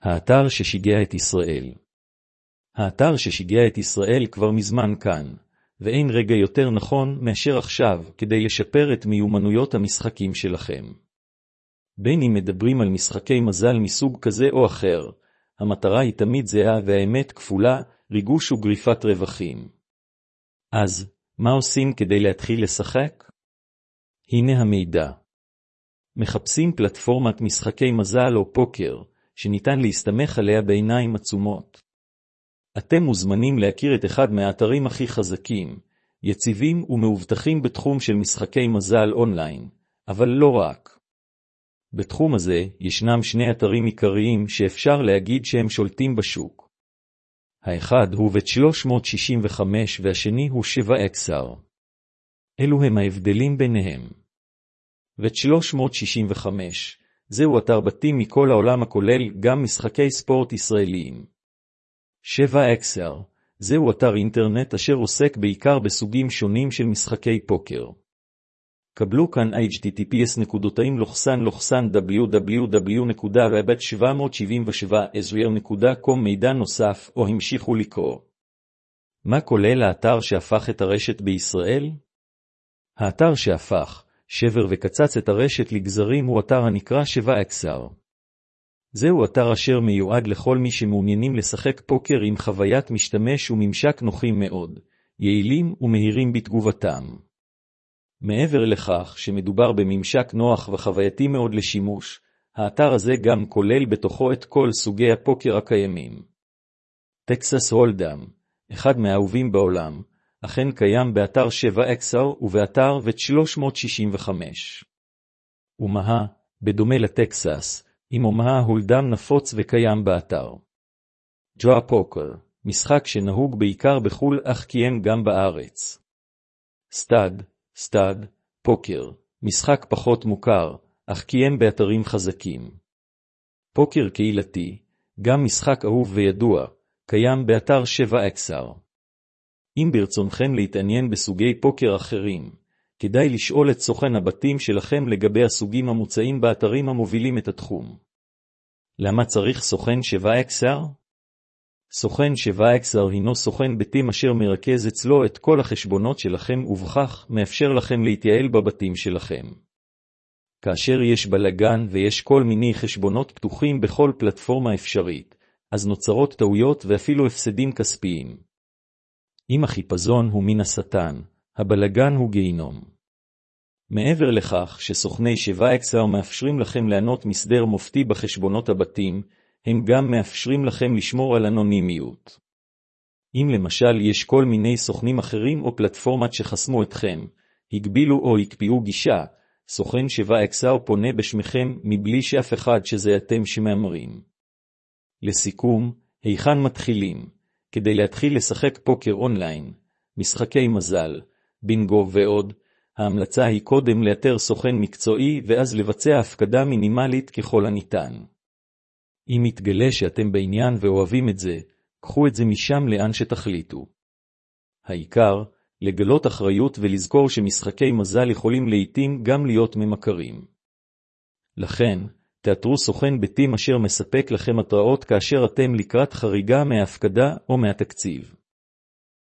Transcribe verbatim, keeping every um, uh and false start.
האתר ששיגע את ישראל. האתר ששיגע את ישראל כבר מזמן כאן, ואין רגע יותר נכון מאשר עכשיו כדי לשפר את מיומנויות המשחקים שלכם. בין אם מדברים על משחקי מזל מסוג כזה או אחר, המטרה היא תמיד זהה והאמת כפולה, ריגוש וגריפת רווחים. אז, מה עושים כדי להתחיל לשחק? הנה המידע. מחפשים פלטפורמת משחקי מזל או פוקר, שניתן להסתמך עליה בעיניים עצומות. אתם מוזמנים להכיר את אחד מהאתרים הכי חזקים, יציבים ומאובטחים בתחום של משחקי מזל אונליין, אבל לא רק. בתחום הזה ישנם שני אתרים עיקריים שאפשר להגיד שהם שולטים בשוק. האחד הוא בית שלוש מאות שישים וחמש והשני הוא שבע אקס אר. אלו הם ההבדלים ביניהם. בית שלוש מאות שישים וחמש, זהו אתר בתים מכל העולם הכולל גם משחקי ספורט ישראליים. שבע אקס אר, זהו אתר אינטרנט אשר עוסק בעיקר בסוגים שונים של משחקי פוקר. קבלו כאן אייץ' טי טי פי אס נקודתיים לוחסן לוחסן דאבליו דאבליו דאבליו נקודה רבט שבע מאות שבעים ושבע אזריר נקודה קום מידע נוסף או המשיכו לקרוא. מה כולל האתר שהפך את הרשת בישראל? האתר שהפך, שבר וקצץ את הרשת לגזרים הוא אתר הנקרא שבע אקס אר. זהו אתר אשר מיועד לכל מי שמעוניינים לשחק פוקר עם חוויית משתמש וממשק נוחים מאוד, יעילים ומהירים בתגובתם. מעבר לכך שמדובר בממשק נוח וחווייתי מאוד לשימוש, האתר הזה גם כולל בתוכו את כל סוגי הפוקר הקיימים. טקסס הולדם, אחד מהאהובים בעולם, אכן קיים באתר שבע אקס אר ובאתר בית שלוש מאות שישים וחמש. ומהה, בדומה לטקסס, עם אומה הולדם נפוץ וקיים באתר. ג'ואה פוקר, משחק שנהוג בעיקר בחול אך קיים גם בארץ. סטאד, סטאד, פוקר, משחק פחות מוכר, אך קיים באתרים חזקים. פוקר קהילתי, גם משחק אהוב וידוע, קיים באתר שבע אקס אר. אם ברצונכם להתעניין בסוגי פוקר אחרים, כדאי לשאול את סוכן הבתים שלכם לגבי הסוגים המוצעים באתרים המובילים את התחום. למה צריך סוכן שבע אקס אר? סוכן שבע אקס אר הינו סוכן בתים אשר מרכז אצלו את כל החשבונות שלכם ובכך מאפשר לכם להתייעל בבתים שלכם. כאשר יש בלגן ויש כל מיני חשבונות פתוחים בכל פלטפורמה אפשרית, אז נוצרות טעויות ואפילו הפסדים כספיים. אם החיפזון הוא מן השטן, הבלגן הוא גיהינום. מעבר לכך שסוכני שבע אקס אר מאפשרים לכם לענות מסדר מופתי בחשבונות הבתים, הם גם מאפשרים לכם לשמור על אנונימיות. אם למשל יש כל מיני סוכנים אחרים או פלטפורמת שחסמו אתכם, הגבילו או הקפיאו גישה, סוכן שבע אקס אר פונה בשמכם מבלי שאף אחד שזה אתם שמאמרים. לסיכום, היכן מתחילים? כדי להתחיל לשחק פוקר אונליין, משחקי מזל, בינגו ועוד, ההמלצה היא קודם לאתר סוכן מקצועי ואז לבצע הפקדה מינימלית ככל הניתן. אם יתגלה שאתם בעניין ואוהבים את זה, קחו את זה משם לאן שתחליטו. העיקר, לגלות אחריות ולזכור שמשחקי מזל יכולים לעתים גם להיות ממכרים. לכן, תאתרו סוכן בתים אשר מספק לכם התראות כאשר אתם לקראת חריגה מההפקדה או מהתקציב.